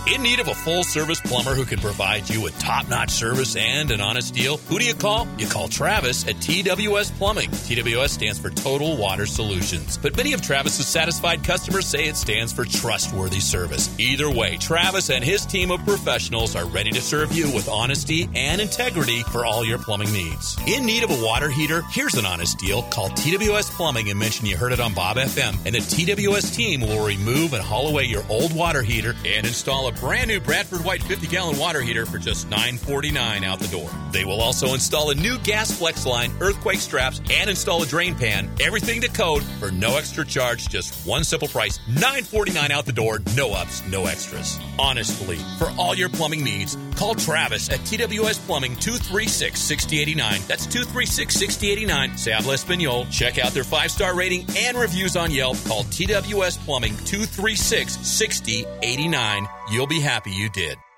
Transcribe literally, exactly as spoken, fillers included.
In need of a full-service plumber who can provide you with top-notch service and an honest deal? Who do you call? You call Travis at T W S Plumbing. T W S stands for Total Water Solutions. But many of Travis's satisfied customers say it stands for trustworthy service. Either way, Travis and his team of professionals are ready to serve you with honesty and integrity for all your plumbing needs. In need of a water heater? Here's an honest deal. Call T W S Plumbing and mention you heard it on Bob F M, and the T W S team will remove and haul away your old water heater and install a brand new Bradford White fifty-gallon water heater for just nine forty-nine out the door. They will also install a new gas flex line, earthquake straps, and install a drain pan. Everything to code for no extra charge, just one simple price, nine forty-nine out the door, no ups, no extras. Honestly, for all your plumbing needs, call Travis at T W S Plumbing, two three six, six zero eight nine. That's two three six, six zero eight nine. Se habla español. Check out their five-star rating and reviews on Yelp. Call T W S Plumbing, two three six, six zero eight nine. You'll be happy you did.